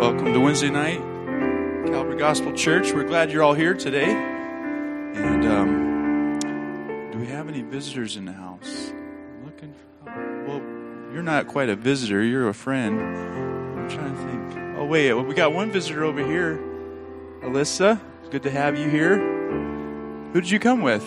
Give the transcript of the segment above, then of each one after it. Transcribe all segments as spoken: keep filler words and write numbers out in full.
Welcome to Wednesday night, Calvary Gospel Church. We're glad you're all here today. And um, do we have any visitors in the house? I'm looking for, well, you're not quite a visitor. You're a friend. I'm trying to think. Oh, wait. We got one visitor over here. Alyssa, it's good to have you here. Who did you come with?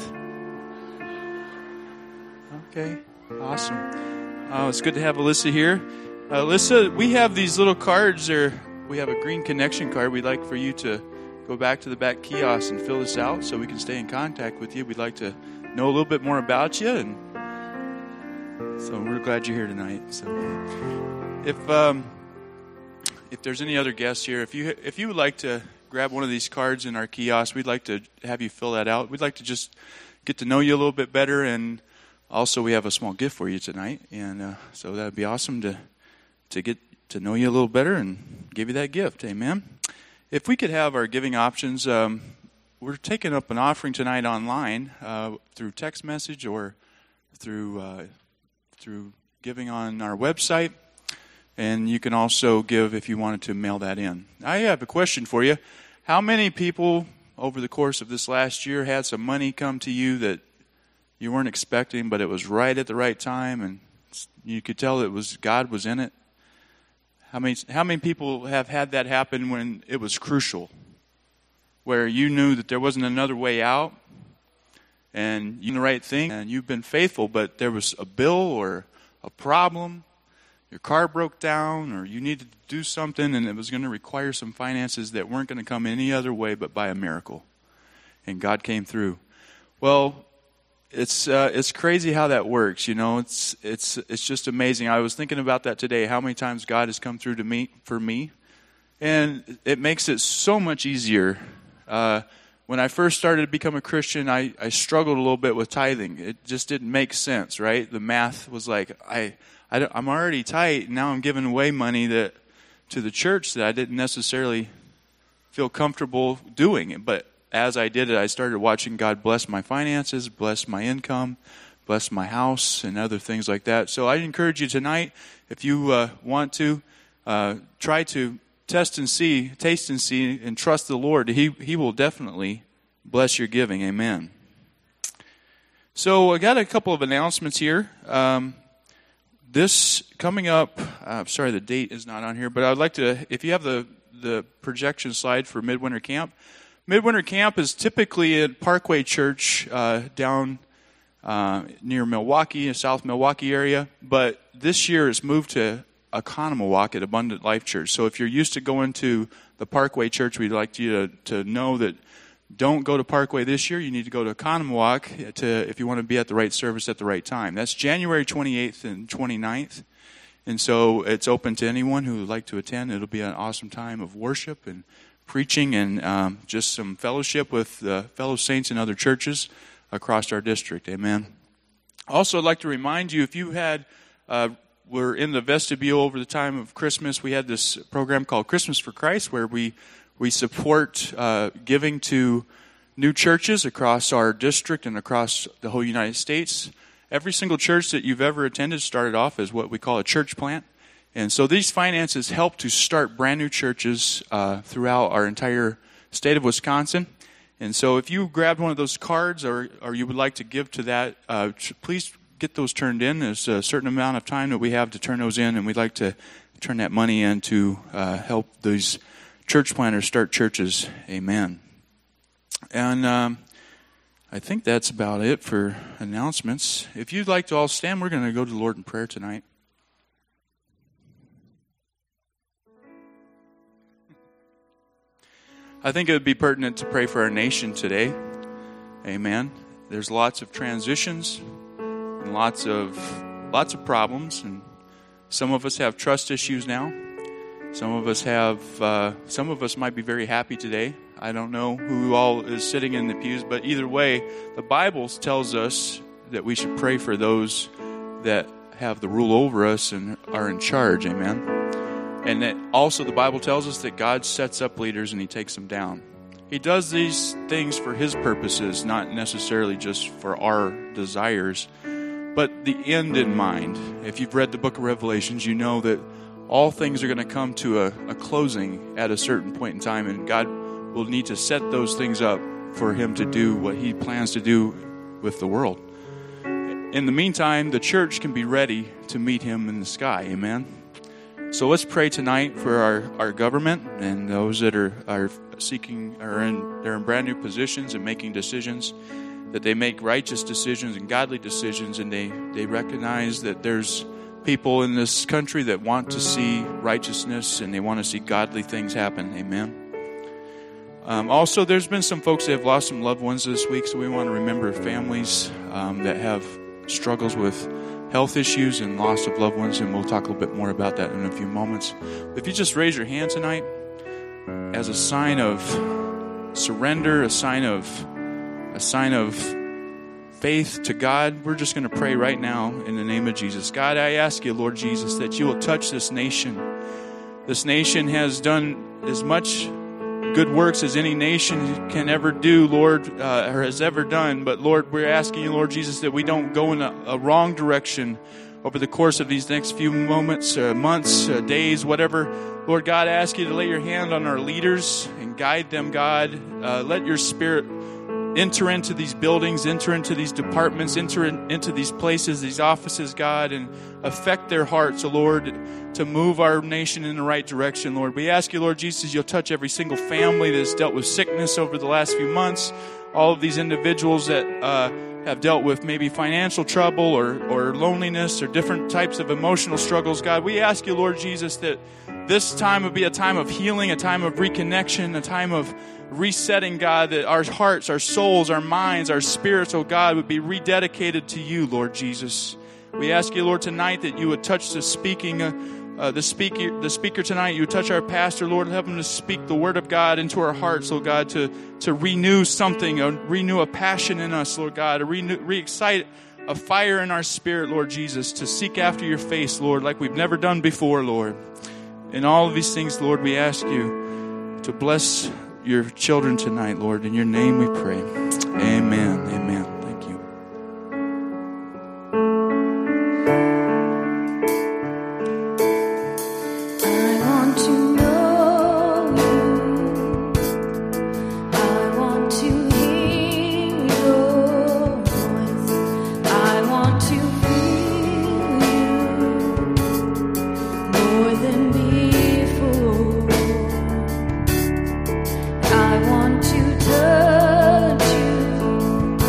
Okay, awesome. Uh, it's good to have Alyssa here. Uh, Alyssa, we have these little cards there. We have a green connection card. We'd like for you to go back to the back kiosk and fill this out so we can stay in contact with you. We'd like to know a little bit more about you, and so we're glad you're here tonight. So, if um, if there's any other guests here, if you if you would like to grab one of these cards in our kiosk, we'd like to have you fill that out. We'd like to just get to know you a little bit better, and also we have a small gift for you tonight, and uh, so that'd be awesome to to get to know you a little better and give you that gift. Amen. If we could have our giving options, um, we're taking up an offering tonight online uh, through text message or through uh, through giving on our website, and you can also give if you wanted to mail that in. I have a question for you. How many people over the course of this last year had some money come to you that you weren't expecting, but it was right at the right time, and you could tell it was God was in it? How many how many people have had that happen when it was crucial, where you knew that there wasn't another way out, and you did the right thing, and you've been faithful, but there was a bill or a problem, your car broke down, or you needed to do something, and it was going to require some finances that weren't going to come any other way but by a miracle, and God came through. Well, It's uh, it's crazy how that works, you know. It's it's it's just amazing. I was thinking about that today. How many times God has come through to me for me, and it makes it so much easier. Uh, when I first started to become a Christian, I, I struggled a little bit with tithing. It just didn't make sense, right? The math was like I, I I'm already tight, and now I'm giving away money that to the church that I didn't necessarily feel comfortable doing. But as I did it, I started watching God bless my finances, bless my income, bless my house, and other things like that. So I encourage you tonight, if you uh, want to, uh, try to test and see, taste and see, and trust the Lord. He He will definitely bless your giving. Amen. So I got a couple of announcements here. Um, this coming up, uh, sorry the date is not on here, but I'd like to, if you have the, the projection slide for Midwinter Camp. Midwinter Camp is typically at Parkway Church uh, down uh, near Milwaukee, South Milwaukee area, but this year it's moved to Oconomowoc at Abundant Life Church. So if you're used to going to the Parkway Church, we'd like you to, to know that don't go to Parkway this year. You need to go to Oconomowoc to, if you want to be at the right service at the right time. That's January twenty-eighth and twenty-ninth, and so it's open to anyone who would like to attend. It'll be an awesome time of worship and preaching and um, just some fellowship with uh, fellow saints in other churches across our district. Amen. Also, I'd like to remind you, if you had, uh, were in the vestibule over the time of Christmas, we had this program called Christmas for Christ, where we, we support uh, giving to new churches across our district and across the whole United States. Every single church that you've ever attended started off as what we call a church plant. And so these finances help to start brand new churches uh, throughout our entire state of Wisconsin. And so if you grabbed one of those cards or, or you would like to give to that, uh, please get those turned in. There's a certain amount of time that we have to turn those in, and we'd like to turn that money in to uh, help these church planters start churches. Amen. And um, I think that's about it for announcements. If you'd like to all stand, we're going to go to the Lord in prayer tonight. I think it would be pertinent to pray for our nation today. Amen. There's lots of transitions and lots of lots of problems, and some of us have trust issues now. Some of us have. Uh, some of us might be very happy today. I don't know who all is sitting in the pews, but either way, the Bible tells us that we should pray for those that have the rule over us and are in charge. Amen. And that also the Bible tells us that God sets up leaders and He takes them down. He does these things for His purposes, not necessarily just for our desires, but the end in mind. If you've read the book of Revelations, you know that all things are going to come to a, a closing at a certain point in time, and God will need to set those things up for him to do what he plans to do with the world. In the meantime, the church can be ready to meet him in the sky. Amen. So let's pray tonight for our, our government and those that are, are seeking, are in, they're in brand new positions and making decisions, that they make righteous decisions and godly decisions, and they, they recognize that there's people in this country that want to see righteousness and they want to see godly things happen. Amen. Um, also, there's been some folks that have lost some loved ones this week, so we want to remember families um, that have struggles with health issues and loss of loved ones, and we'll talk a little bit more about that in a few moments. If you just raise your hand tonight as a sign of surrender, a sign of a sign of faith to God, we're just going to pray right now in the name of Jesus. God, I ask you, Lord Jesus, that you will touch this nation. This nation has done as much good works as any nation can ever do, Lord, uh, or has ever done. But Lord, we're asking you, Lord Jesus, that we don't go in a, a wrong direction over the course of these next few moments, uh, months, uh, days, whatever. Lord God, I ask you to lay your hand on our leaders and guide them, God. Uh, let your Spirit enter into these buildings, enter into these departments, enter in, into these places, these offices, God, and affect their hearts, oh Lord, to move our nation in the right direction, Lord. We ask you, Lord Jesus, you'll touch every single family that's dealt with sickness over the last few months, all of these individuals that uh, have dealt with maybe financial trouble or, or loneliness or different types of emotional struggles, God. We ask you, Lord Jesus, that this time would be a time of healing, a time of reconnection, a time of resetting, God, that our hearts, our souls, our minds, our spirits, oh God, would be rededicated to you, Lord Jesus. We ask you, Lord, tonight that you would touch the speaking, uh, uh, the speaker, the speaker tonight. You would touch our pastor, Lord, help him to speak the word of God into our hearts, oh God, to to renew something, uh, renew a passion in us, Lord God, to renew, re-excite a fire in our spirit, Lord Jesus, to seek after your face, Lord, like we've never done before, Lord. In all of these things, Lord, we ask you to bless your children tonight, Lord. In your name we pray. Amen. Amen. Thank you. I want to know you. I want to hear your voice. I want to feel you more than before. I want to touch you.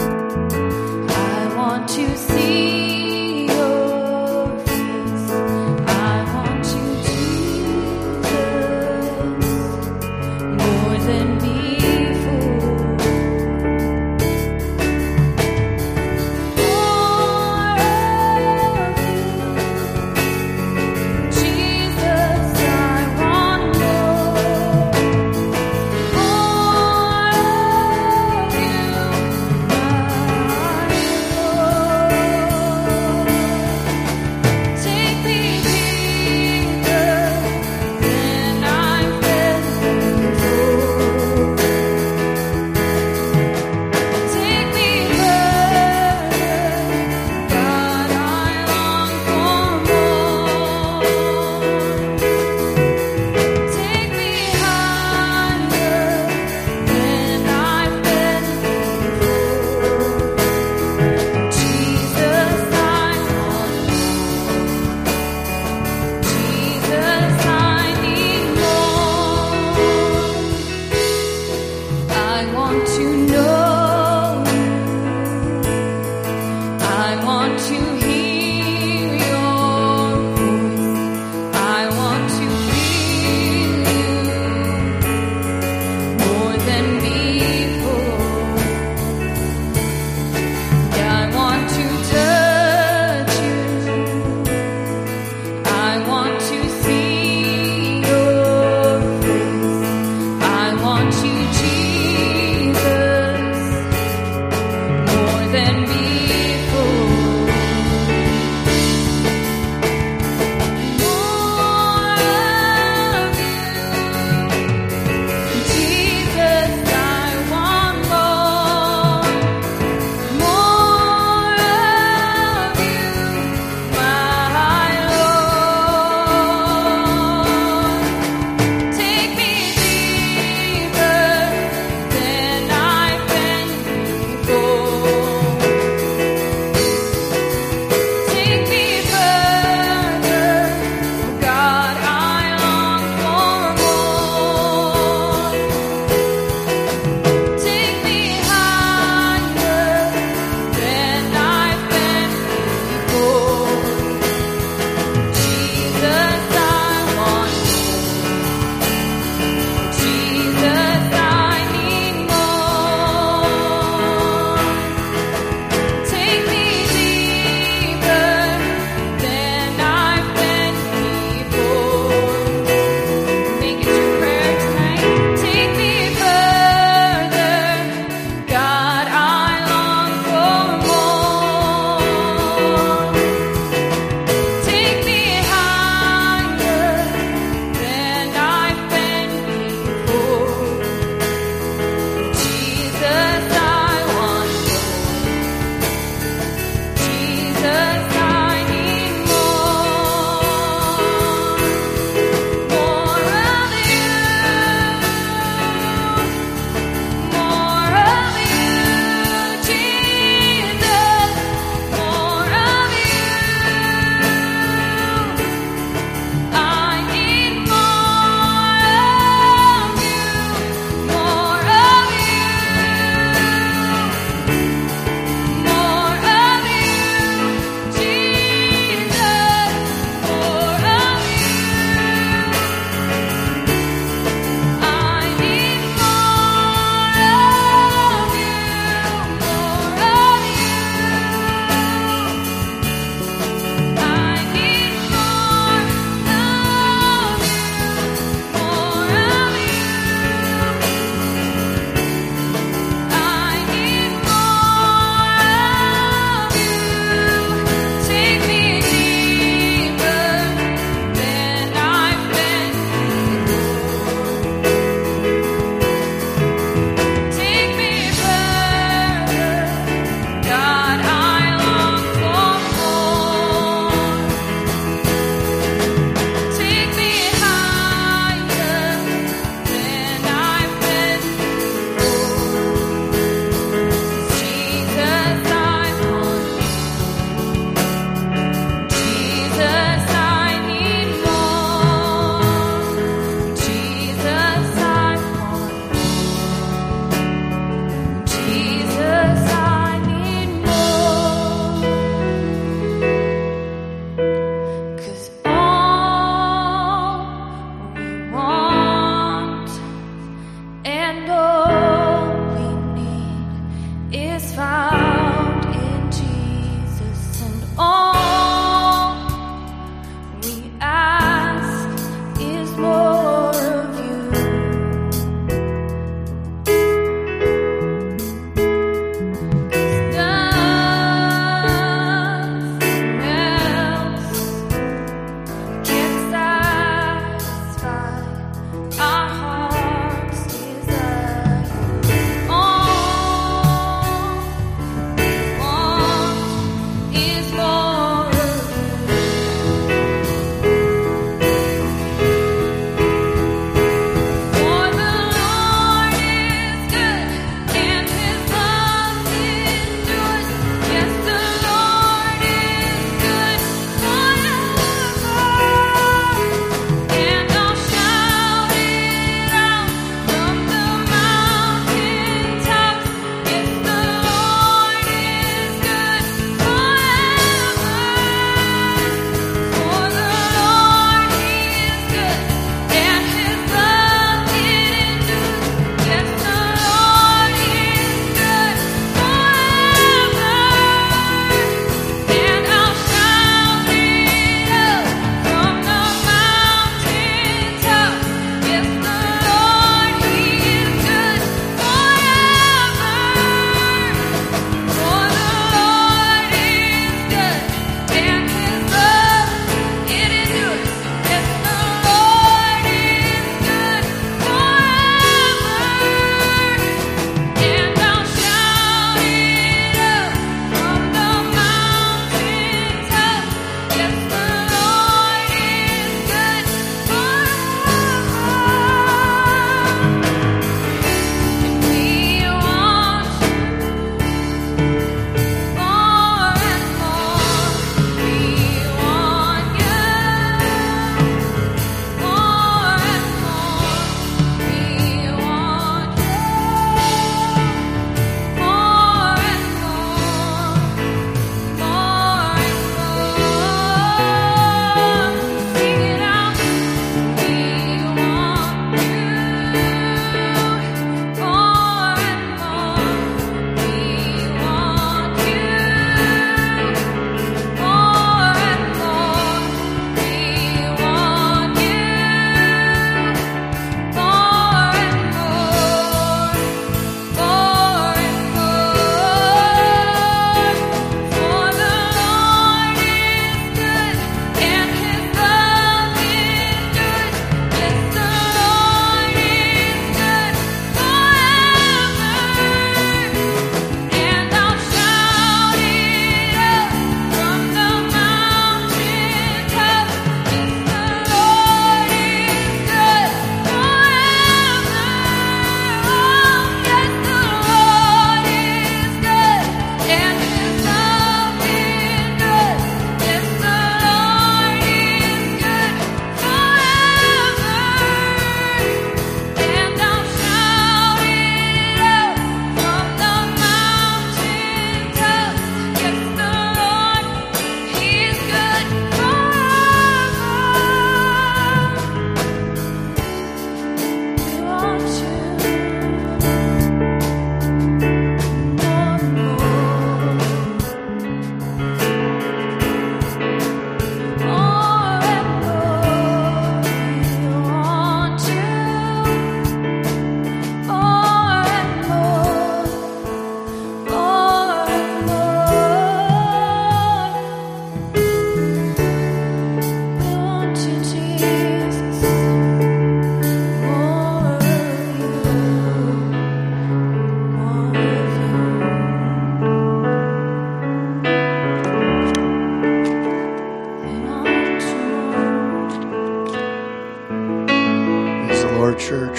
Lord, church.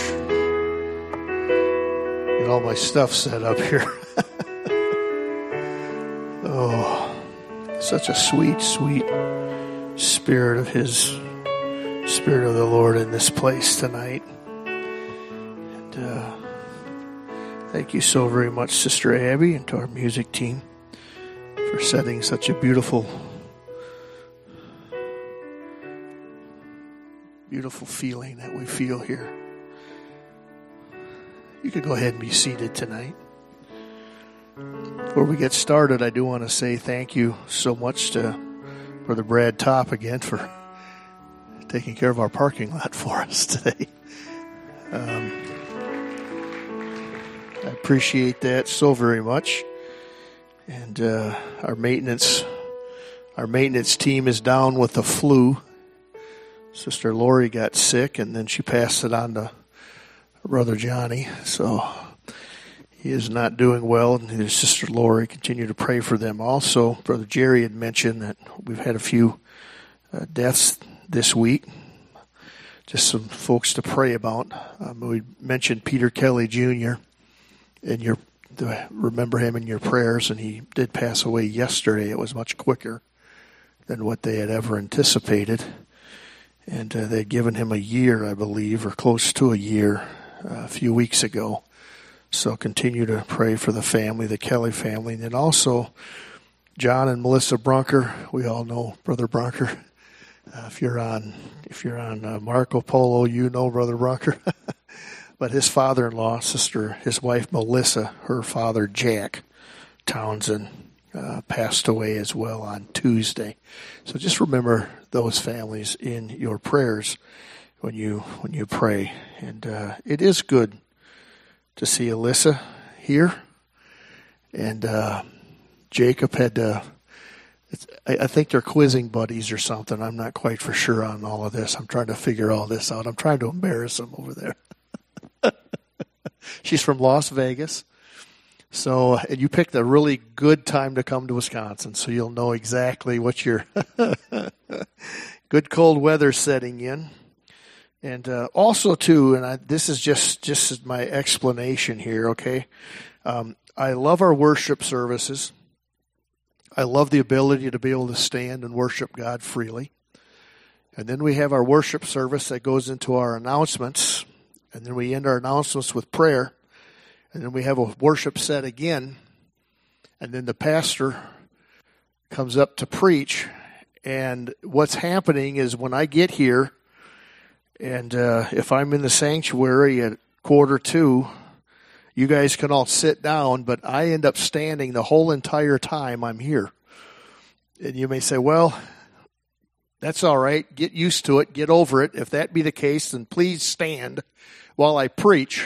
Get all my stuff set up here. Oh, such a sweet, sweet spirit of His, Spirit of the Lord in this place tonight. And uh, thank you so very much, Sister Abby, and to our music team for setting such a beautiful, beautiful feeling that we feel here. You can go ahead and be seated tonight. Before we get started, I do want to say thank you so much to Brother Brad Topp again for taking care of our parking lot for us today. Um, I appreciate that so very much. And uh, our maintenance, our maintenance team is down with the flu. Sister Lori got sick, and then she passed it on to Brother Johnny. So he is not doing well, and his Sister Lori, continue to pray for them. Also, Brother Jerry had mentioned that we've had a few uh, deaths this week. Just some folks to pray about. Um, we mentioned Peter Kelly Junior and your remember him in your prayers, and he did pass away yesterday. It was much quicker than what they had ever anticipated. And uh, they had given him a year, I believe, or close to a year uh, a few weeks ago. So continue to pray for the family, the Kelly family. And then also John and Melissa Brunker. We all know Brother Brunker. Uh, if you're on if you're on uh, Marco Polo, you know Brother Brunker. But his father-in-law, sister, his wife Melissa, her father Jack Townsend, uh, passed away as well on Tuesday. So just remember those families in your prayers when you when you pray. And uh, it is good to see Alyssa here. And uh, Jacob had to, it's, I, I think they're quizzing buddies or something. I'm not quite for sure on all of this. I'm trying to figure all this out. I'm trying to embarrass them over there. She's from Las Vegas. So, and you picked a really good time to come to Wisconsin, so you'll know exactly what your good cold weather setting in. And uh, also, too, and I, this is just, just my explanation here, okay? Um, I love our worship services. I love the ability to be able to stand and worship God freely. And then we have our worship service that goes into our announcements. And then we end our announcements with prayer. And then we have a worship set again. And then the pastor comes up to preach. And what's happening is when I get here, and uh, if I'm in the sanctuary at quarter two, you guys can all sit down, but I end up standing the whole entire time I'm here. And you may say, well, that's all right. Get used to it. Get over it. If that be the case, then please stand while I preach.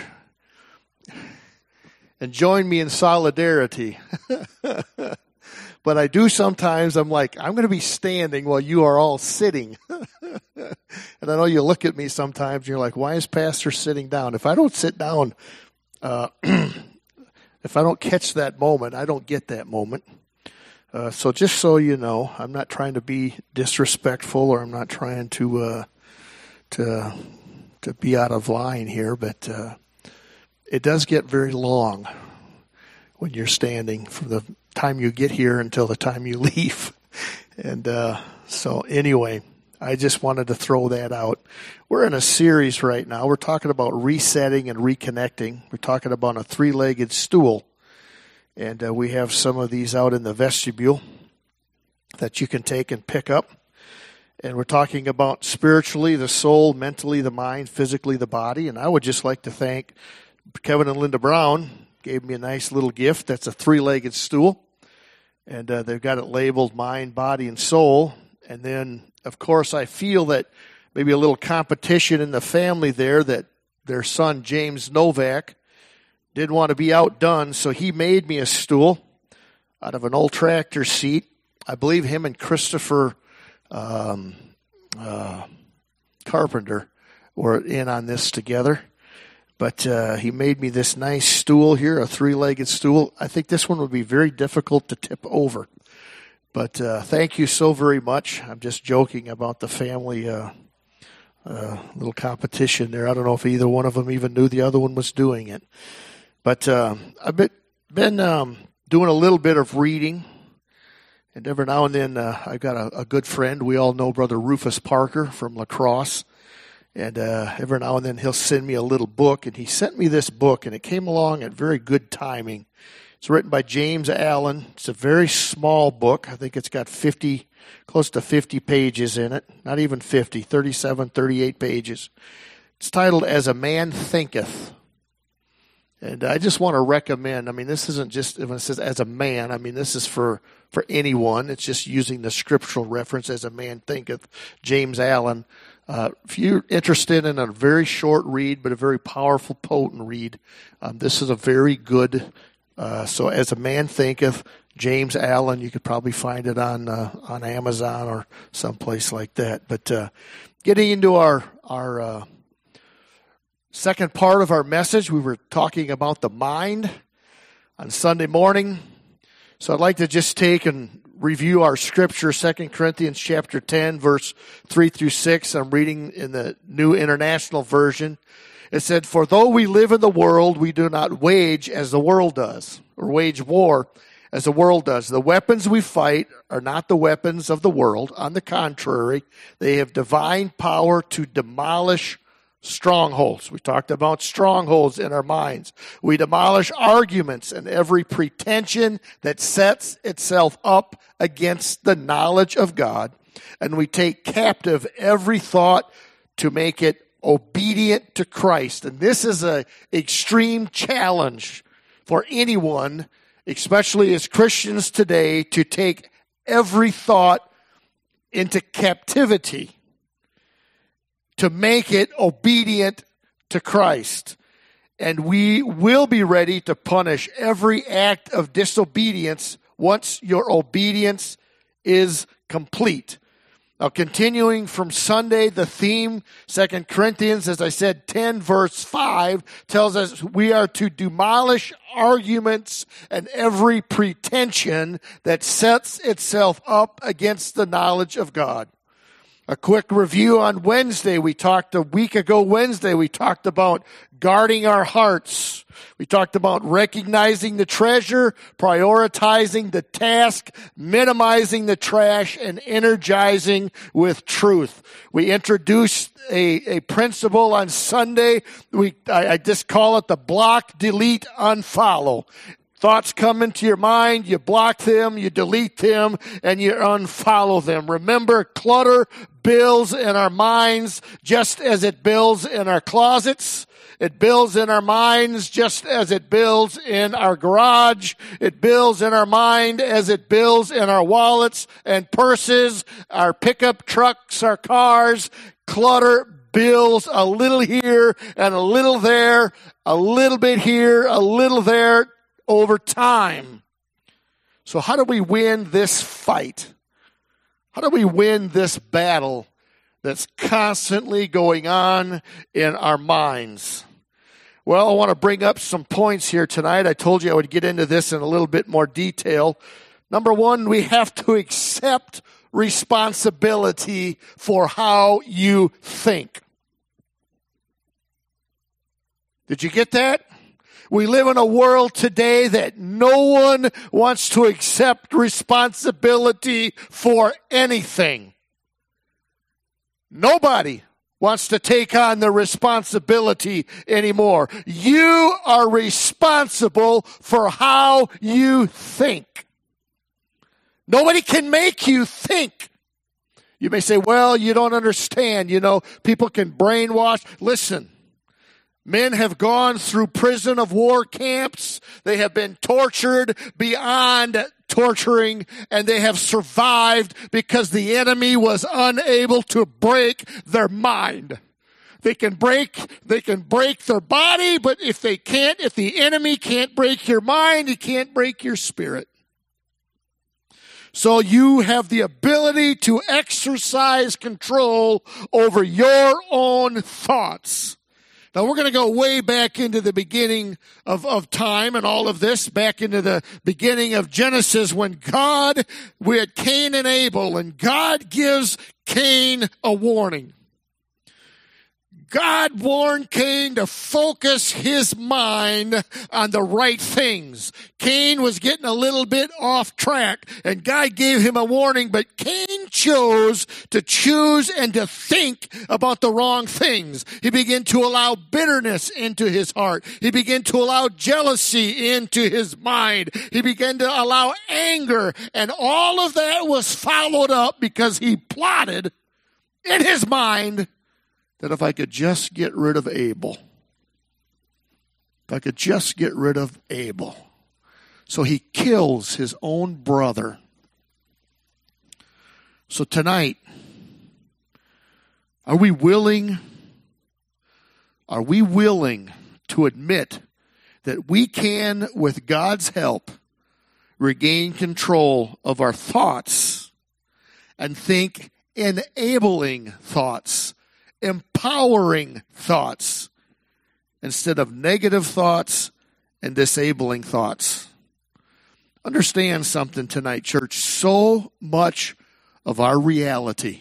And join me in solidarity. But I do sometimes, I'm like, I'm going to be standing while you are all sitting. And I know you look at me sometimes, and you're like, why is Pastor sitting down? If I don't sit down, uh, if I don't catch that moment, I don't get that moment. Uh, so just so you know, I'm not trying to be disrespectful, or I'm not trying to uh, to to be out of line here, but uh, it does get very long when you're standing from the time you get here until the time you leave. And uh, so anyway, I just wanted to throw that out. We're in a series right now. We're talking about resetting and reconnecting. We're talking about a three-legged stool. And uh, we have some of these out in the vestibule that you can take and pick up. And we're talking about spiritually, the soul, mentally, the mind, physically, the body. And I would just like to thank Kevin and Linda Brown. Gave me a nice little gift. That's a three-legged stool. And uh, they've got it labeled mind, body, and soul. And then, of course, I feel that maybe a little competition in the family there, that their son, James Novak, didn't want to be outdone, so he made me a stool out of an old tractor seat. I believe him and Christopher um, uh, Carpenter were in on this together. But uh, he made me this nice stool here, a three-legged stool. I think this one would be very difficult to tip over. But uh, thank you so very much. I'm just joking about the family uh, a little competition there. I don't know if either one of them even knew the other one was doing it. But uh, I've been, been um, doing a little bit of reading. And every now and then, uh, I've got a, a good friend. We all know Brother Rufus Parker from La Crosse. And uh, every now and then, he'll send me a little book. And he sent me this book, and it came along at very good timing. It's written by James Allen. It's a very small book. I think it's got fifty, close to fifty pages in it. Not even fifty, thirty-seven, thirty-eight pages. It's titled As a Man Thinketh. And I just want to recommend, I mean, this isn't just, when it says as a man, I mean, this is for, for anyone. It's just using the scriptural reference, as a man thinketh, James Allen. Uh, if you're interested in a very short read, but a very powerful, potent read, um, this is a very good, uh, so as a man thinketh, James Allen, you could probably find it on, uh, on Amazon or someplace like that. But, uh, getting into our, our, uh, second part of our message, we were talking about the mind on Sunday morning. So I'd like to just take and review our scripture, Second Corinthians chapter ten, verse three through six. I'm reading in the New International Version. It said, "For though we live in the world, we do not wage as the world does, or wage war as the world does. The weapons we fight are not the weapons of the world. On the contrary, they have divine power to demolish strongholds." We talked about strongholds in our minds. We demolish arguments and every pretension that sets itself up against the knowledge of God. And we take captive every thought to make it obedient to Christ. And this is an extreme challenge for anyone, especially as Christians today, to take every thought into captivity, to make it obedient to Christ. And we will be ready to punish every act of disobedience once your obedience is complete. Now, continuing from Sunday, the theme, Second Corinthians, as I said, ten verse five, tells us we are to demolish arguments and every pretension that sets itself up against the knowledge of God. A quick review on Wednesday. We talked a week ago Wednesday, we talked about guarding our hearts. We talked about recognizing the treasure, prioritizing the task, minimizing the trash, and energizing with truth. We introduced a, a principle on Sunday. We I, I just call it the block, delete, unfollow. Thoughts come into your mind, you block them, you delete them, and you unfollow them. Remember, clutter builds in our minds just as it builds in our closets. It builds in our minds just as it builds in our garage. It builds in our mind as it builds in our wallets and purses, our pickup trucks, our cars. Clutter builds a little here and a little there, a little bit here, a little there, over time. So how do we win this fight? How do we win this battle that's constantly going on in our minds? Well, I want to bring up some points here tonight. I told you I would get into this in a little bit more detail. Number one, we have to accept responsibility for how you think. Did you get that? We live in a world today that no one wants to accept responsibility for anything. Nobody wants to take on the responsibility anymore. You are responsible for how you think. Nobody can make you think. You may say, well, you don't understand. You know, people can brainwash. Listen. Men have gone through prison of war camps. They have been tortured beyond torturing, and they have survived because the enemy was unable to break their mind. They can break, they can break their body, but if they can't, if the enemy can't break your mind, he can't break your spirit. So you have the ability to exercise control over your own thoughts. Now, we're going to go way back into the beginning of, of time and all of this, back into the beginning of Genesis when God, we had Cain and Abel, and God gives Cain a warning. God warned Cain to focus his mind on the right things. Cain was getting a little bit off track, and God gave him a warning, but Cain chose to choose and to think about the wrong things. He began to allow bitterness into his heart. He began to allow jealousy into his mind. He began to allow anger, and all of that was followed up because he plotted in his mind that if I could just get rid of Abel, if I could just get rid of Abel. So he kills his own brother. So tonight, are we willing, are we willing to admit that we can, with God's help, regain control of our thoughts and think enabling thoughts, empowering thoughts, instead of negative thoughts and disabling thoughts? Understand something tonight, church. So much of our reality,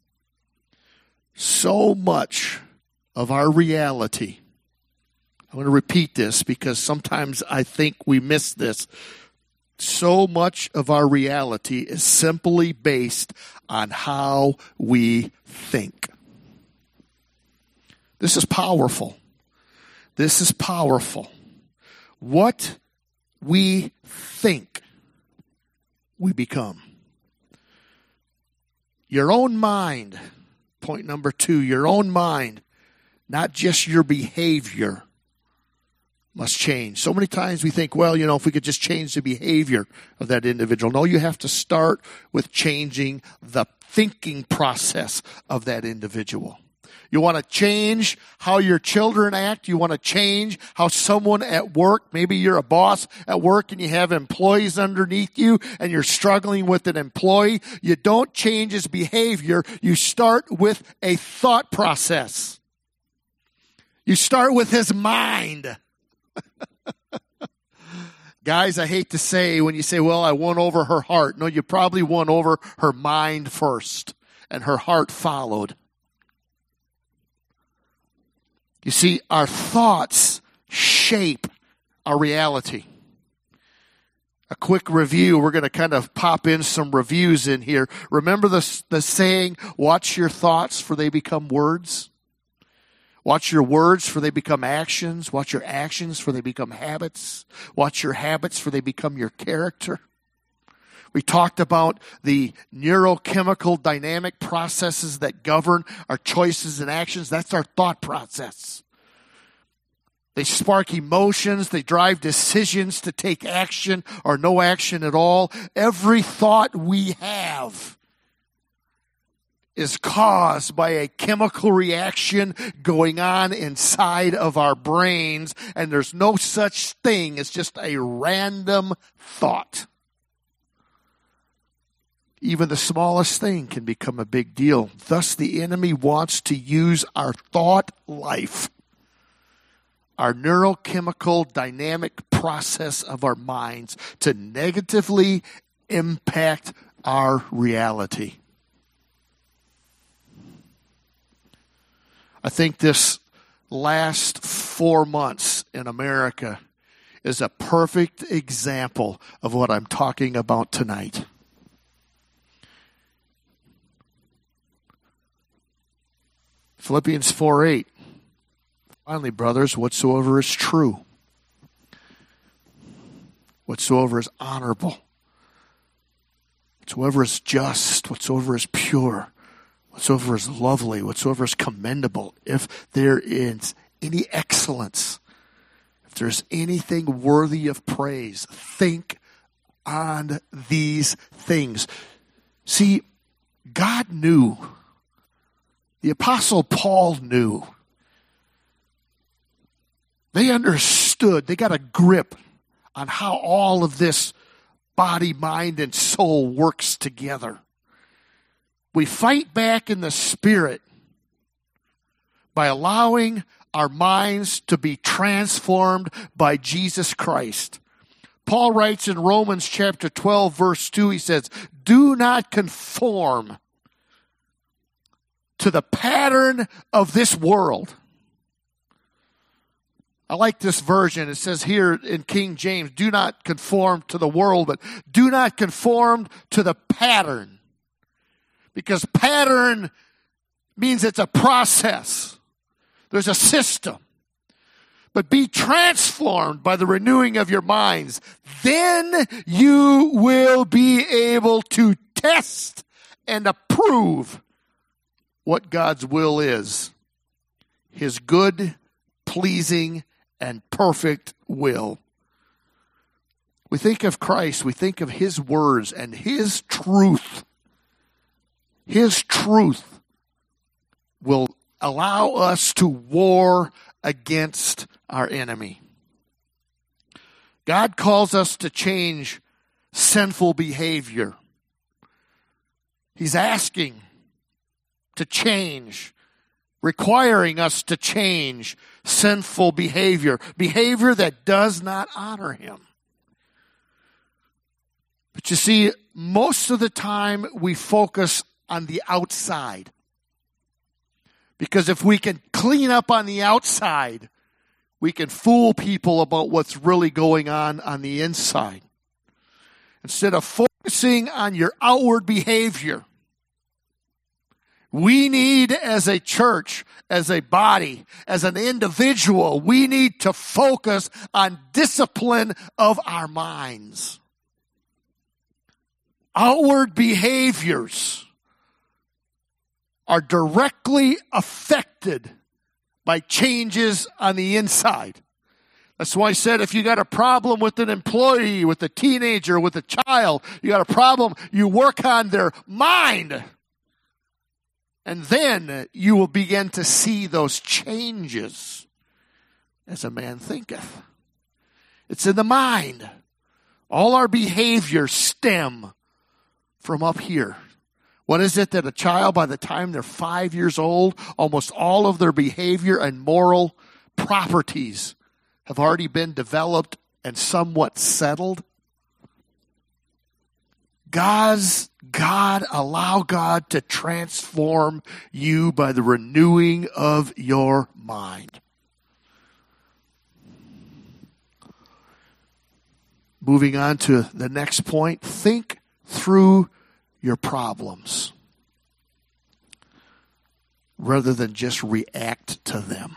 so much of our reality, I want to repeat this because sometimes I think we miss this. So much of our reality is simply based on how we think. This is powerful. This is powerful. What we think, we become. Your own mind, point number two, your own mind, not just your behavior, must change. So many times we think, well, you know, if we could just change the behavior of that individual. No, you have to start with changing the thinking process of that individual. You want to change how your children act. You want to change how someone at work, maybe you're a boss at work and you have employees underneath you and you're struggling with an employee. You don't change his behavior. You start with a thought process. You start with his mind. Guys, I hate to say when you say, well, I won over her heart. No, you probably won over her mind first and her heart followed. You see, our thoughts shape our reality. A quick review. We're going to kind of pop in some reviews in here. Remember the, the saying, watch your thoughts for they become words. Watch your words for they become actions. Watch your actions for they become habits. Watch your habits for they become your character. We talked about the neurochemical dynamic processes that govern our choices and actions. That's our thought process. They spark emotions. They drive decisions to take action or no action at all. Every thought we have is caused by a chemical reaction going on inside of our brains, and there's no such thing as just a random thought. Even the smallest thing can become a big deal. Thus, the enemy wants to use our thought life, our neurochemical dynamic process of our minds, to negatively impact our reality. I think this last four months in America is a perfect example of what I'm talking about tonight. Philippians four eight. Finally, brothers, whatsoever is true, whatsoever is honorable, whatsoever is just, whatsoever is pure, whatsoever is lovely, whatsoever is commendable, if there is any excellence, if there's anything worthy of praise, think on these things. See, God knew. The Apostle Paul knew. They understood. They got a grip on how all of this body, mind, and soul works together. We fight back in the Spirit by allowing our minds to be transformed by Jesus Christ. Paul writes in Romans chapter twelve, verse two, he says, do not conform to the pattern of this world. I like this version. It says here in King James, do not conform to the world, but do not conform to the pattern. Because pattern means it's a process. There's a system. But be transformed by the renewing of your minds. Then you will be able to test and approve what God's will is. His good, pleasing, and perfect will. We think of Christ, we think of His words and His truth. His truth will allow us to war against our enemy. God calls us to change sinful behavior. He's asking to change, requiring us to change sinful behavior, behavior that does not honor Him. But you see, most of the time we focus on the outside. Because if we can clean up on the outside, we can fool people about what's really going on on the inside. Instead of focusing on your outward behavior, we need, as a church, as a body, as an individual, we need to focus on discipline of our minds. Outward behaviors are directly affected by changes on the inside. That's why I said if you got a problem with an employee, with a teenager, with a child, you got a problem, you work on their mind. And then you will begin to see those changes as a man thinketh. It's in the mind. All our behaviors stem from up here. What is it that a child, by the time they're five years old, almost all of their behavior and moral properties have already been developed and somewhat settled? God's God, allow God to transform you by the renewing of your mind. Moving on to the next point, think through your problems rather than just react to them.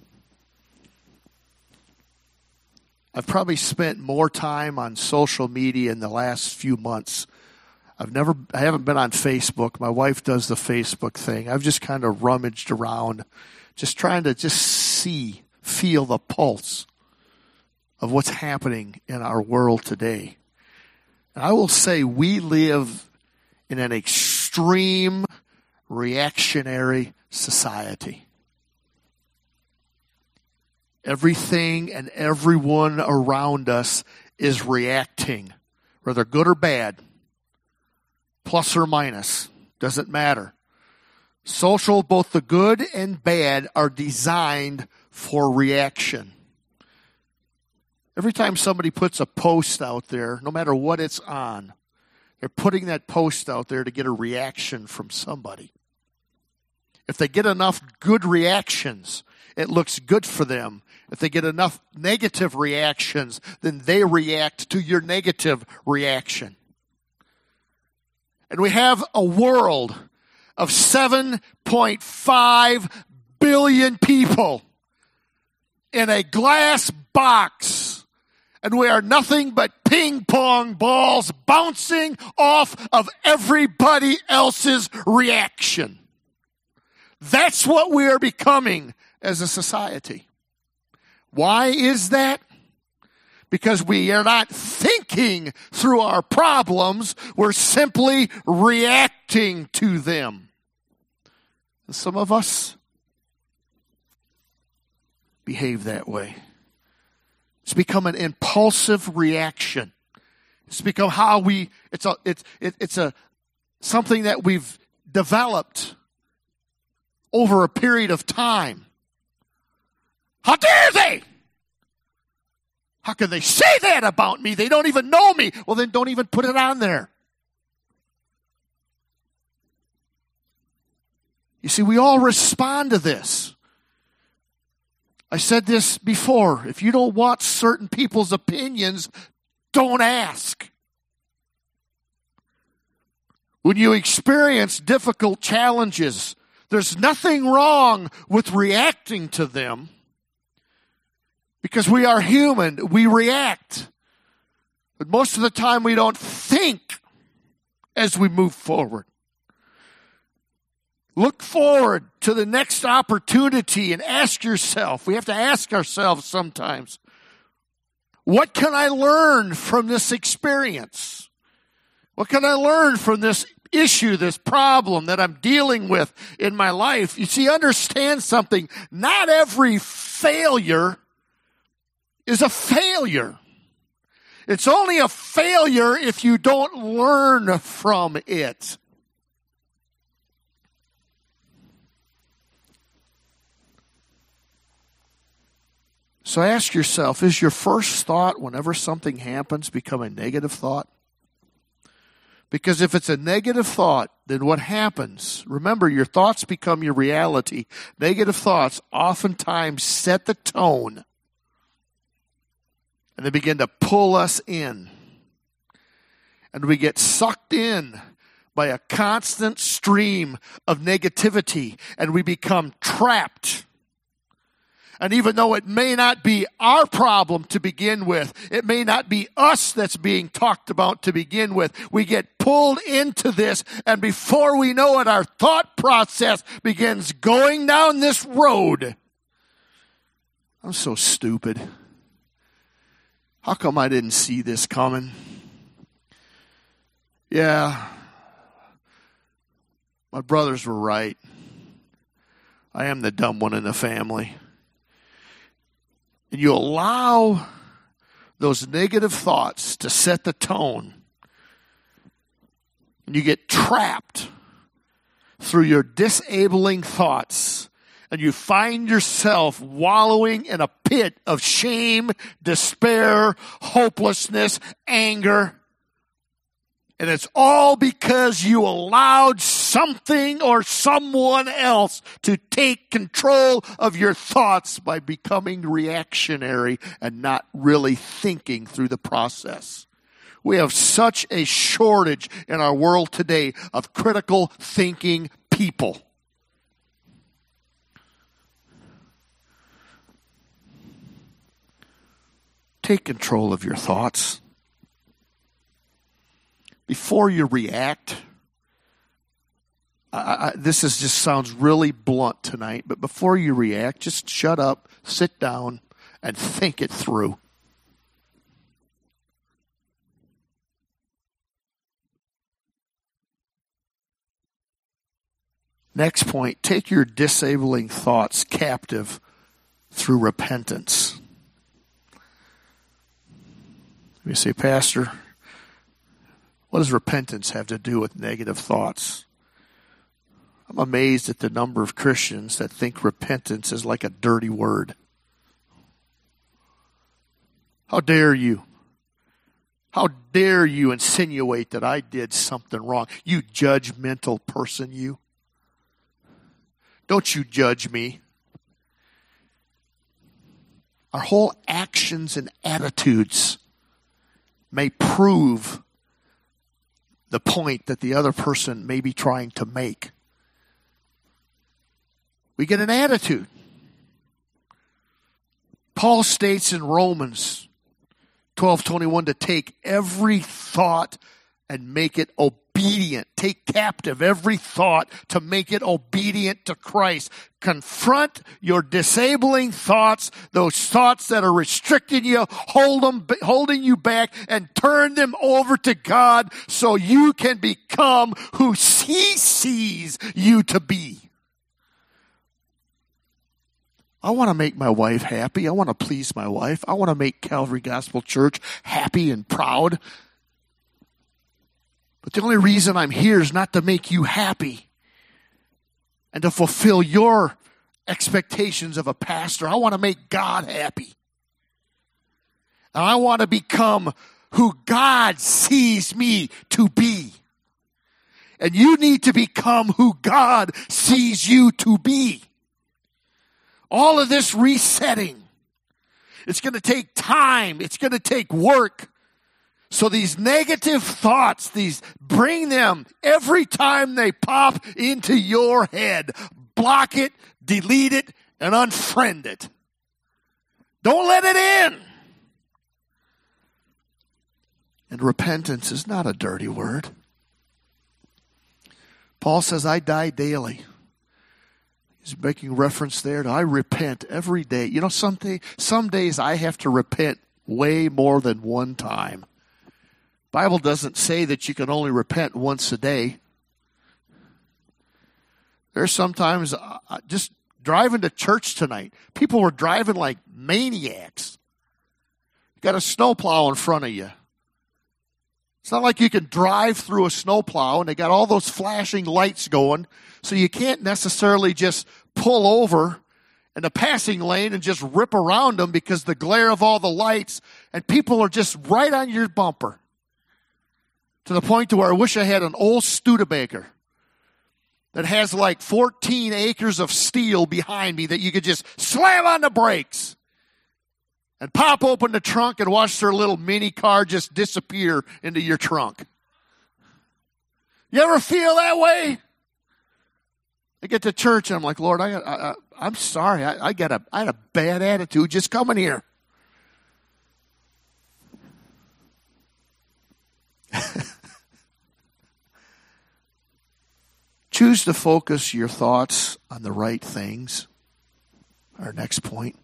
I've probably spent more time on social media in the last few months. I've never, I haven't been on Facebook. My wife does the Facebook thing. I've just kind of rummaged around, just trying to just see, feel the pulse of what's happening in our world today. And I will say we live in an extreme reactionary society. Everything and everyone around us is reacting, whether good or bad. Plus or minus, doesn't matter. Social, both the good and bad, are designed for reaction. Every time somebody puts a post out there, no matter what it's on, they're putting that post out there to get a reaction from somebody. If they get enough good reactions, it looks good for them. If they get enough negative reactions, then they react to your negative reaction. And we have a world of seven point five billion people in a glass box. And we are nothing but ping pong balls bouncing off of everybody else's reaction. That's what we are becoming as a society. Why is that? Because we are not thinking through our problems. We're simply reacting to them. And some of us behave that way. It's become an impulsive reaction. It's become how we, it's a, it's, it, it's a, something that we've developed over a period of time. How dare they? How can they say that about me? They don't even know me. Well, then don't even put it on there. You see, we all respond to this. I said this before. If you don't want certain people's opinions, don't ask. When you experience difficult challenges, there's nothing wrong with reacting to them because we are human. We react. But most of the time we don't think as we move forward. Look forward to the next opportunity and ask yourself, we have to ask ourselves sometimes, what can I learn from this experience? What can I learn from this issue, this problem that I'm dealing with in my life? You see, understand something. Not every failure is a failure. It's only a failure if you don't learn from it. So ask yourself, is your first thought whenever something happens become a negative thought? Because if it's a negative thought, then what happens? Remember, your thoughts become your reality. Negative thoughts oftentimes set the tone, and they begin to pull us in. And we get sucked in by a constant stream of negativity, and we become trapped. And even though it may not be our problem to begin with, it may not be us that's being talked about to begin with, we get pulled into this, and before we know it, our thought process begins going down this road. I'm so stupid. How come I didn't see this coming? Yeah, my brothers were right. I am the dumb one in the family. And you allow those negative thoughts to set the tone. And you get trapped through your disabling thoughts. And you find yourself wallowing in a pit of shame, despair, hopelessness, anger. And it's all because you allowed something or someone else to take control of your thoughts by becoming reactionary and not really thinking through the process. We have such a shortage in our world today of critical thinking people. Take control of your thoughts. Before you react, I, I, this is just sounds really blunt tonight, but before you react, just shut up, sit down, and think it through. Next point, take your disabling thoughts captive through repentance. You say, Pastor, what does repentance have to do with negative thoughts? I'm amazed at the number of Christians that think repentance is like a dirty word. How dare you? How dare you insinuate that I did something wrong? You judgmental person, you. Don't you judge me. Our whole actions and attitudes may prove the point that the other person may be trying to make. We get an attitude. Paul states in Romans twelve twenty-one to take every thought and make it obedient. Take captive every thought to make it obedient to Christ. Confront your disabling thoughts, those thoughts that are restricting you, hold them, holding you back, and turn them over to God so you can become who He sees you to be. I want to make my wife happy. I want to please my wife. I want to make Calvary Gospel Church happy and proud. But the only reason I'm here is not to make you happy and to fulfill your expectations of a pastor. I want to make God happy. And I want to become who God sees me to be. And you need to become who God sees you to be. All of this resetting, it's going to take time. It's going to take work. So these negative thoughts, these bring them every time they pop into your head. Block it, delete it, and unfriend it. Don't let it in. And repentance is not a dirty word. Paul says, I die daily. He's making reference there to I repent every day. You know, some, day, some days I have to repent way more than one time. Bible doesn't say that you can only repent once a day. There's sometimes, uh, just driving to church tonight, people were driving like maniacs. You got a snowplow in front of you. It's not like you can drive through a snowplow and they got all those flashing lights going, so you can't necessarily just pull over in the passing lane and just rip around them because the glare of all the lights, and people are just right on your bumper. To the point to where I wish I had an old Studebaker that has like fourteen acres of steel behind me that you could just slam on the brakes and pop open the trunk and watch their little mini car just disappear into your trunk. You ever feel that way? I get to church and I'm like, Lord, I, got, I, I, I'm sorry. I, I, got a, I had a bad attitude just coming here. Choose to focus your thoughts on the right things. Our next point.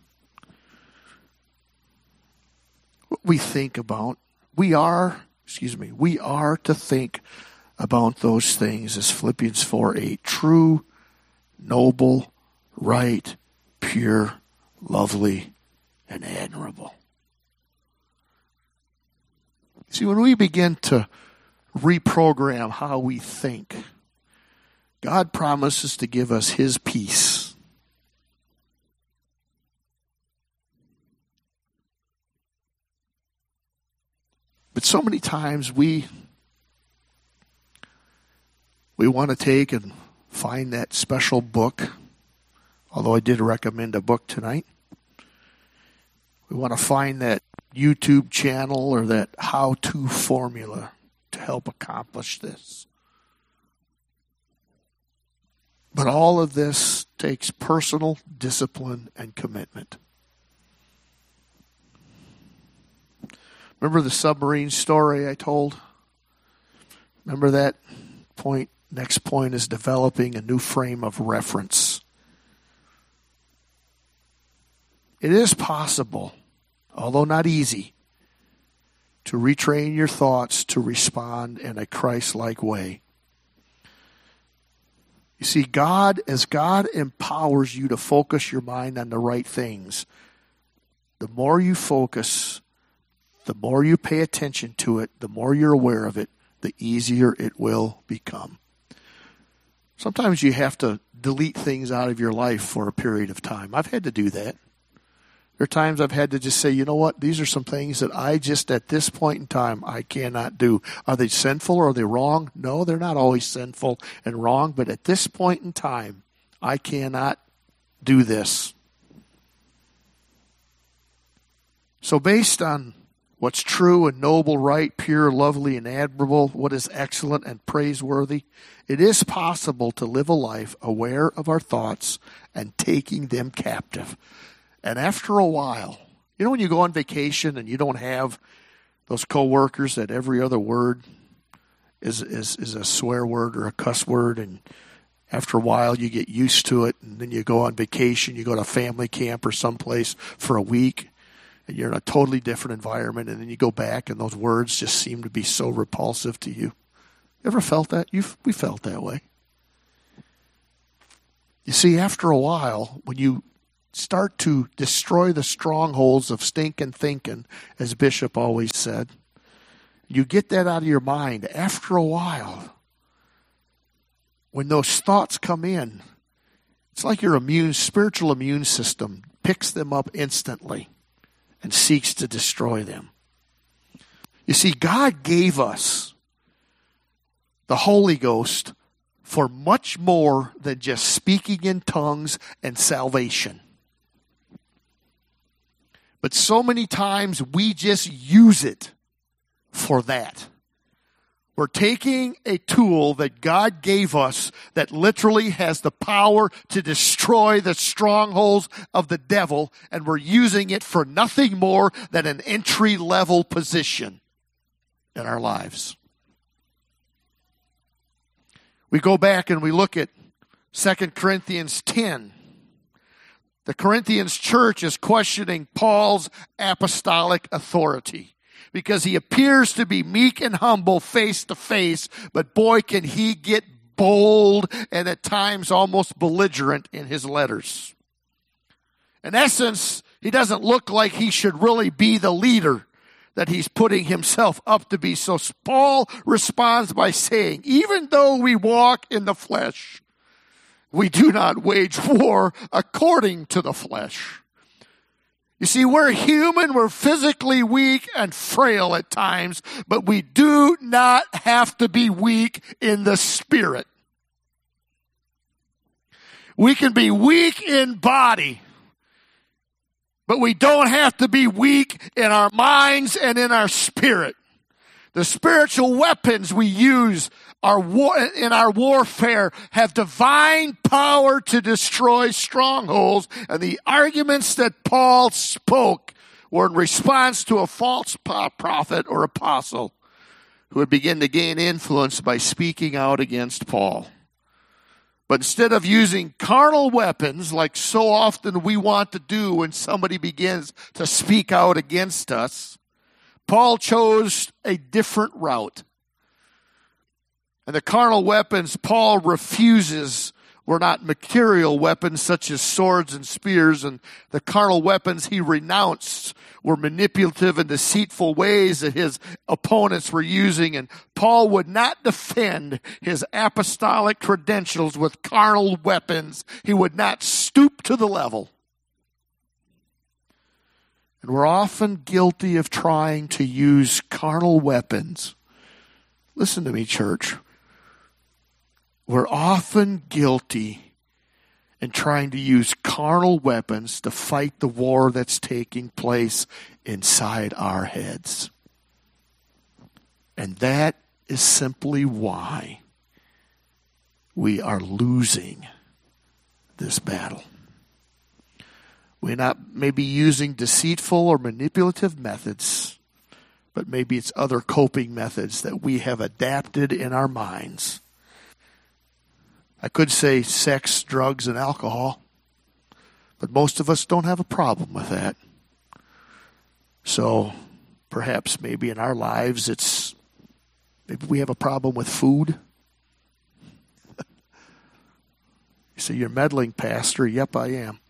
What we think about. We are, excuse me, we are to think about those things as Philippians four eight. True, noble, right, pure, lovely, and admirable. See, when we begin to reprogram how we think, God promises to give us His peace. But so many times we we want to take and find that special book, although I did recommend a book tonight. We want to find that YouTube channel or that how-to formula to help accomplish this. But all of this takes personal discipline and commitment. Remember the submarine story I told? Remember that point? Next point is developing a new frame of reference. It is possible, although not easy, to retrain your thoughts to respond in a Christ-like way. You see, God, as God empowers you to focus your mind on the right things, the more you focus, the more you pay attention to it, the more you're aware of it, the easier it will become. Sometimes you have to delete things out of your life for a period of time. I've had to do that. There are times I've had to just say, you know what, these are some things that I just, at this point in time, I cannot do. Are they sinful or are they wrong? No, they're not always sinful and wrong, but at this point in time, I cannot do this. So based on what's true and noble, right, pure, lovely, and admirable, what is excellent and praiseworthy, it is possible to live a life aware of our thoughts and taking them captive. And after a while, you know when you go on vacation and you don't have those coworkers that every other word is, is, is a swear word or a cuss word, and after a while you get used to it, and then you go on vacation, you go to family camp or someplace for a week, and you're in a totally different environment, and then you go back and those words just seem to be so repulsive to you. You ever felt that? You've, we felt that way. You see, after a while, when you start to destroy the strongholds of stinking thinking, as Bishop always said, you get that out of your mind. After a while, when those thoughts come in, it's like your immune, spiritual immune system picks them up instantly and seeks to destroy them. You see, God gave us the Holy Ghost for much more than just speaking in tongues and salvation. But so many times we just use it for that. We're taking a tool that God gave us that literally has the power to destroy the strongholds of the devil, and we're using it for nothing more than an entry-level position in our lives. We go back and we look at Second Corinthians ten. The Corinthians church is questioning Paul's apostolic authority because he appears to be meek and humble face to face, but boy, can he get bold and at times almost belligerent in his letters. In essence, he doesn't look like he should really be the leader that he's putting himself up to be. So Paul responds by saying, even though we walk in the flesh, we do not wage war according to the flesh. You see, we're human, we're physically weak and frail at times, but we do not have to be weak in the spirit. We can be weak in body, but we don't have to be weak in our minds and in our spirit. The spiritual weapons we use our war, in our warfare have divine power to destroy strongholds, and the arguments that Paul spoke were in response to a false prophet or apostle who would begin to gain influence by speaking out against Paul. But instead of using carnal weapons like so often we want to do when somebody begins to speak out against us, Paul chose a different route. And the carnal weapons Paul refuses were not material weapons such as swords and spears, and the carnal weapons he renounced were manipulative and deceitful ways that his opponents were using, and Paul would not defend his apostolic credentials with carnal weapons. He would not stoop to the level. And we're often guilty of trying to use carnal weapons. Listen to me, church. We're often guilty in trying to use carnal weapons to fight the war that's taking place inside our heads. And that is simply why we are losing this battle. We're not maybe using deceitful or manipulative methods, but maybe it's other coping methods that we have adapted in our minds. I could say sex, drugs, and alcohol, but most of us don't have a problem with that. So perhaps maybe in our lives it's, maybe we have a problem with food. You say, you're meddling, Pastor. Yep, I am.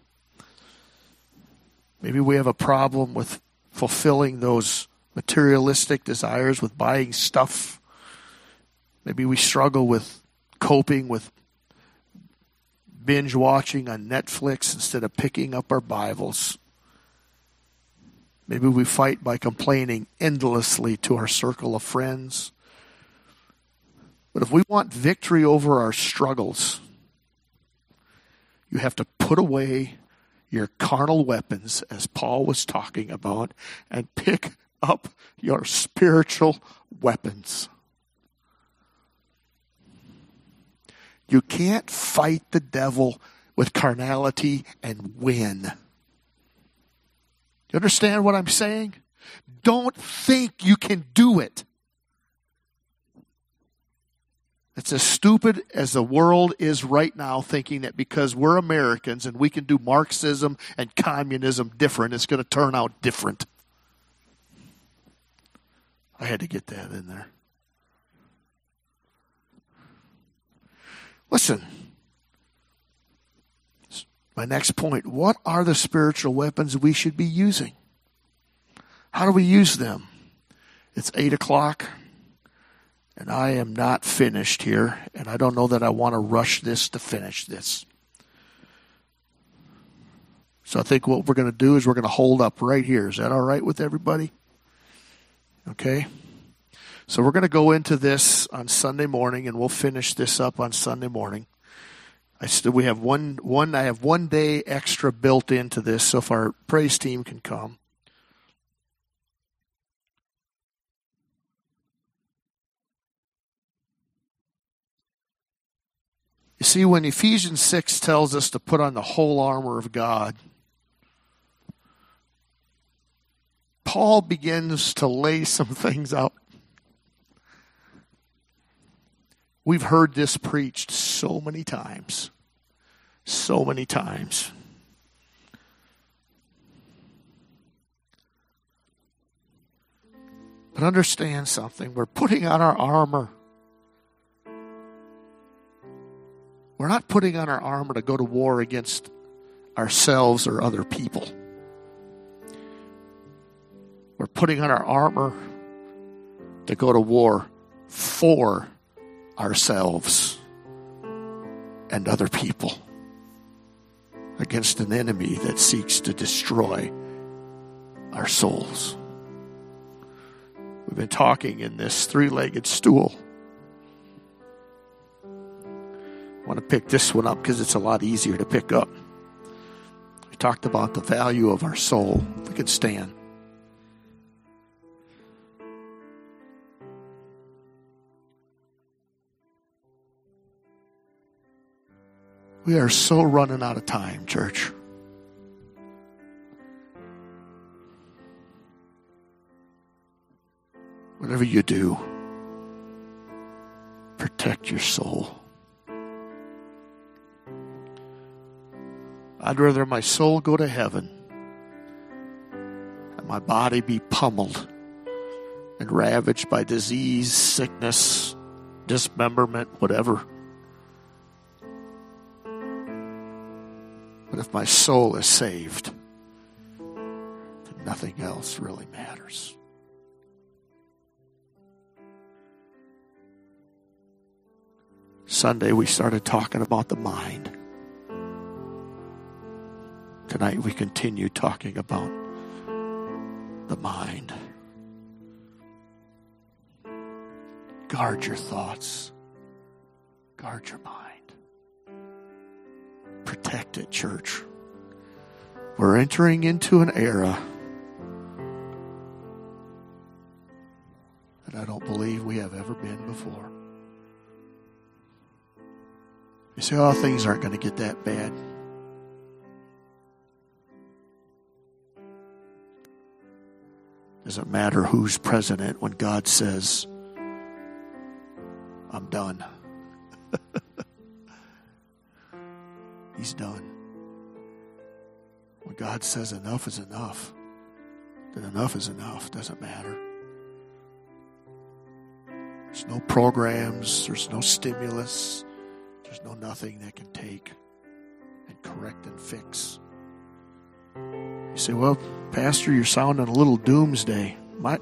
Maybe we have a problem with fulfilling those materialistic desires with buying stuff. Maybe we struggle with coping with binge watching on Netflix instead of picking up our Bibles. Maybe we fight by complaining endlessly to our circle of friends. But if we want victory over our struggles, you have to put away your carnal weapons, as Paul was talking about, and pick up your spiritual weapons. You can't fight the devil with carnality and win. You understand what I'm saying? Don't think you can do it. It's as stupid as the world is right now, thinking that because we're Americans and we can do Marxism and communism different, it's going to turn out different. I had to get that in there. Listen, my next point, what are the spiritual weapons we should be using? How do we use them? It's eight o'clock, and I am not finished here, and I don't know that I want to rush this to finish this. So I think what we're going to do is we're going to hold up right here. Is that all right with everybody? Okay. So we're going to go into this on Sunday morning, and we'll finish this up on Sunday morning. I still we have one one I have one day extra built into this, so if our praise team can come. You see, when Ephesians six tells us to put on the whole armor of God, Paul begins to lay some things out. We've heard this preached so many times. So many times. But understand something. We're putting on our armor. We're not putting on our armor to go to war against ourselves or other people. We're putting on our armor to go to war for ourselves and other people against an enemy that seeks to destroy our souls. We've been talking in this three-legged stool. I want to pick this one up because it's a lot easier to pick up. We talked about the value of our soul. If we could stand. We are so running out of time, church. Whatever you do, protect your soul. I'd rather my soul go to heaven and my body be pummeled and ravaged by disease, sickness, dismemberment, whatever. But if my soul is saved, then nothing else really matters. Sunday we started talking about the mind. Tonight we continue talking about the mind. Guard your thoughts. Guard your mind. Protect it, church. We're entering into an era that I don't believe we have ever been before. You say, oh, things aren't going to get that bad. Doesn't matter who's president when God says, I'm done. He's done. When God says enough is enough, then enough is enough. Doesn't matter. There's no programs. There's no stimulus. There's no nothing that can take and correct and fix. You say, well, Pastor, you're sounding a little doomsday. My,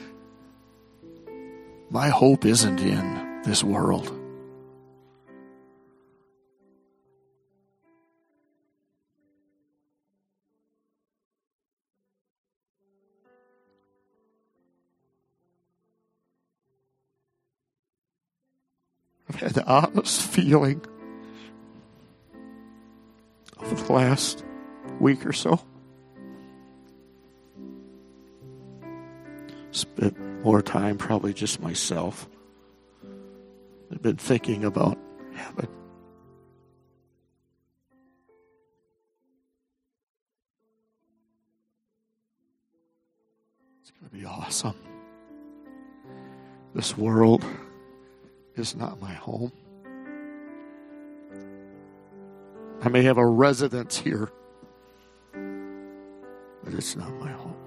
my hope isn't in this world. I've had the honest feeling over the last week or so. Spent more time probably just myself. I've been thinking about heaven. It's going to be awesome. This world is not my home. I may have a residence here, but it's not my home.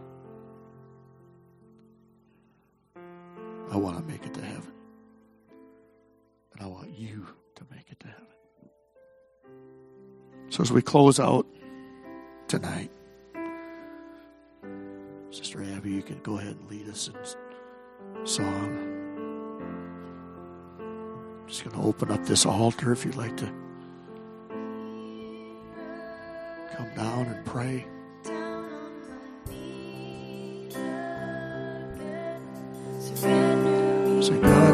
I want to make it to heaven. And I want you to make it to heaven. So as we close out tonight, Sister Abby, you can go ahead and lead us in song. Just going to open up this altar if you'd like to come down and pray. Surrender me. Say, God,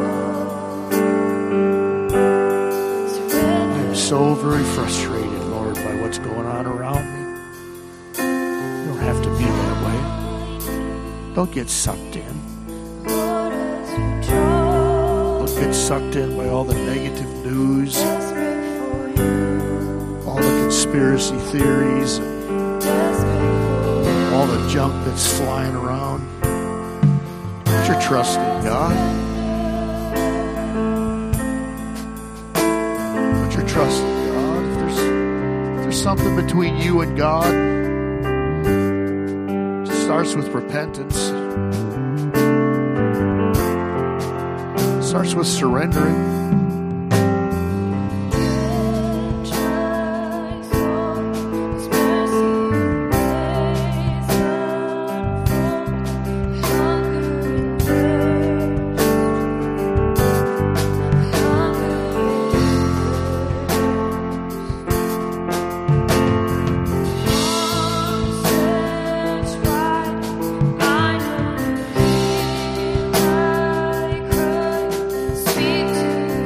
I'm so very frustrated, Lord, by what's going on around me. You don't have to be that way. Don't get sucked in. Don't get sucked in by all the negative news, all the conspiracy theories, all the junk that's flying around. Put your trust in God. Put your trust in God. If there's, if there's something between you and God, it starts with repentance. It starts with surrendering. Speak to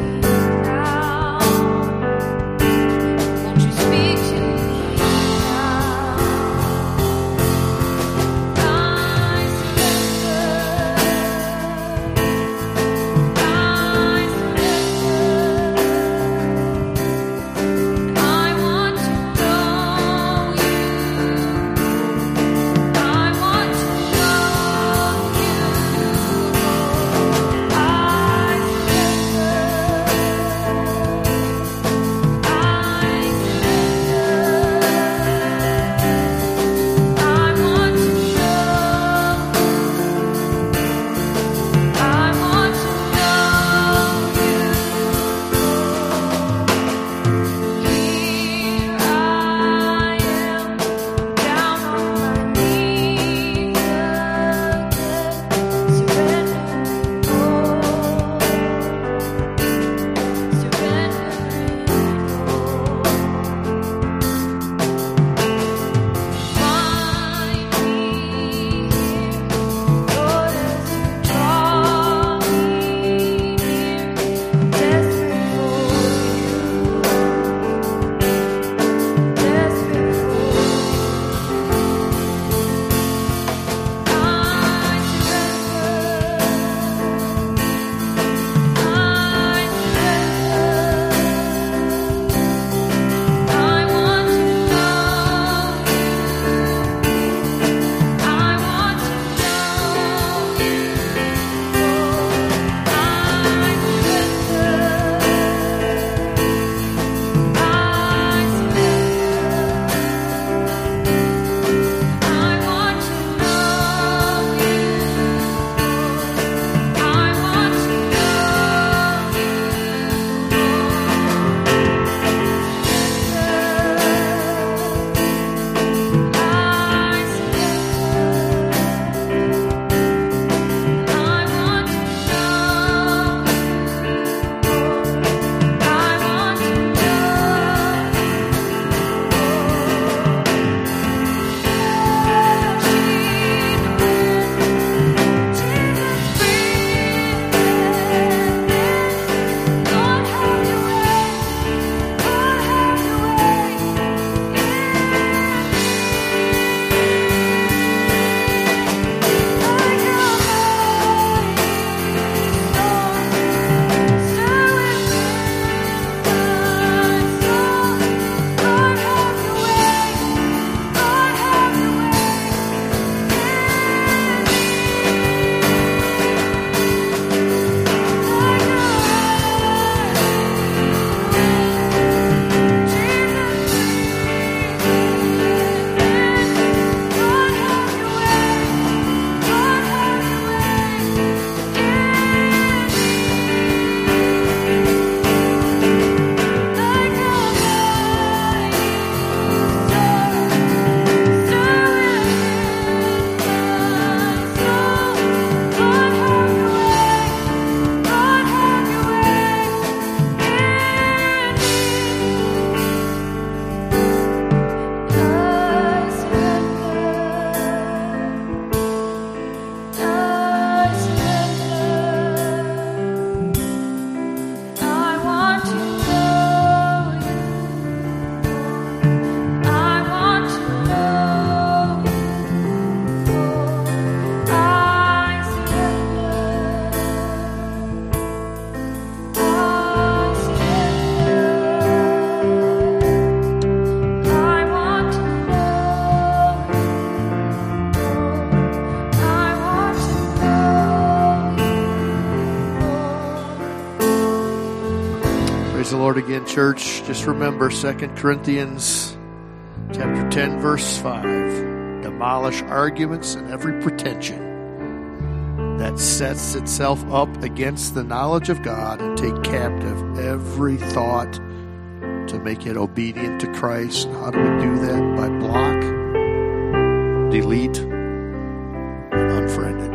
Praise the Lord again, church. Just remember Second Corinthians chapter ten, verse five. Demolish arguments and every pretension that sets itself up against the knowledge of God, and take captive every thought to make it obedient to Christ. How do we do that? By block, delete, and unfriended.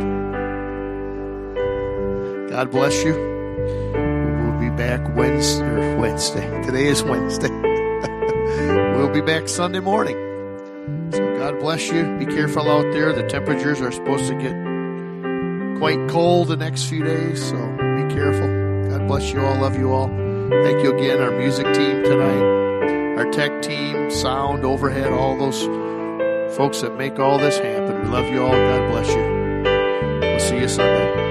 God bless you. We'll be back Wednesday. Or Wednesday. Today is Wednesday. We'll be back Sunday morning. So God bless you. Be careful out there. The temperatures are supposed to get quite cold the next few days, so be careful. God bless you all. Love you all. Thank you again, our music team tonight, our tech team, sound, overhead, all those folks that make all this happen. We love you all. God bless you. We'll see you Sunday.